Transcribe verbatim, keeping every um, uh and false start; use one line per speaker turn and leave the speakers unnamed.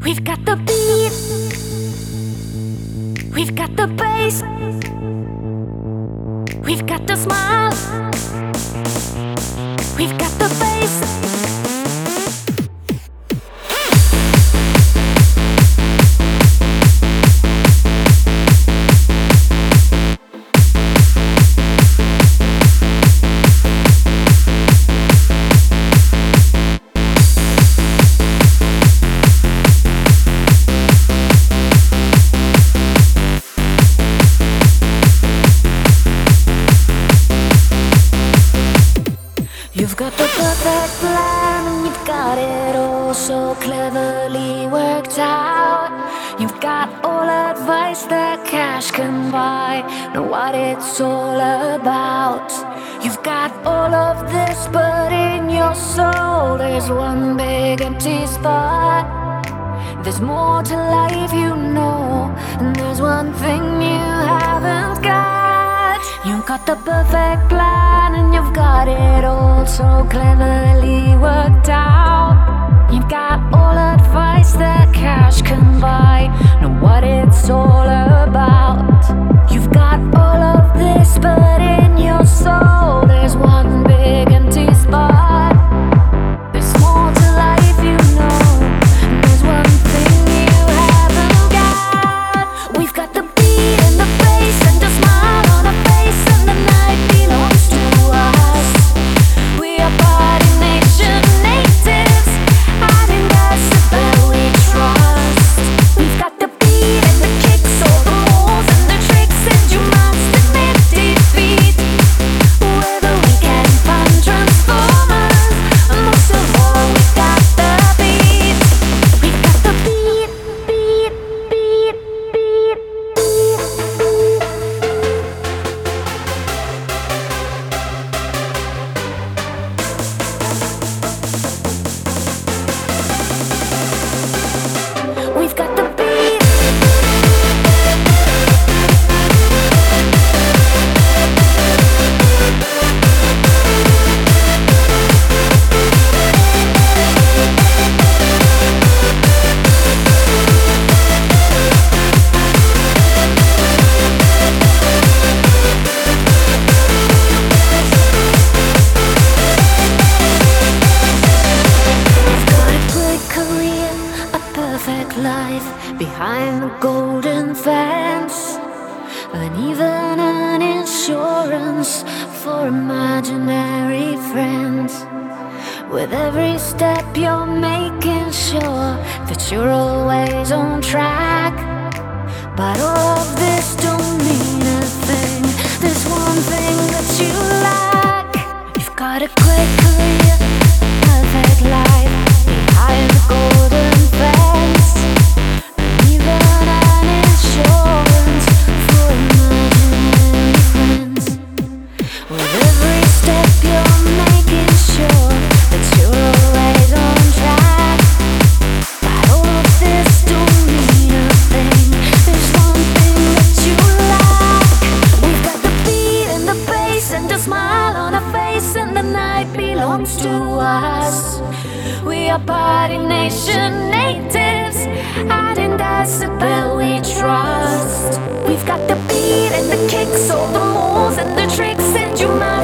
We've got the beat, we've got the bass, we've got the smile, we've got the bass. You've got the perfect plan and you've got it all so cleverly worked out. You've got all advice that cash can buy, know what it's all about. You've got all of this, but in your soul there's one big empty spot. There's more to life, you know, and there's one thing you haven't got. You've got the perfect plan and you've got it all so cleverly worked out. You've got all advice that cash can buy, know what it's all about. You've got all of this, but in your soul there's one big empty spot. There's more to life, you know, and there's one thing you haven't got. We've got the beat and the bass and a smile on our face, and the night belongs to us. We are party nation natives, hiding decibel we trust. We've got the beat and the kicks, all the moves and the tricks, and you must admit defeat. Whether we can find transformers, most of all we got the beat. We've got the beat, beat, beat, beat, We've got the beat. We've got a great career, a perfect life behind the golden fence, and even an insurance for imaginary friends. With every step you're making sure that you're always on track, but all of this don't mean a thing. There's one thing that you lack. You've got a great career, a perfect life behind the golden fence, and even an insurance for imaginary friends. With every step you're making sure that you're always on track, but all of this don't mean a thing. There's one thing that you lack. We've got the beat and the bass and a smile on our face, and the night belongs to us. We are party nation natives, hiding decibel we trust. We've got the beat and the kicks, all the moves and the tricks, and you might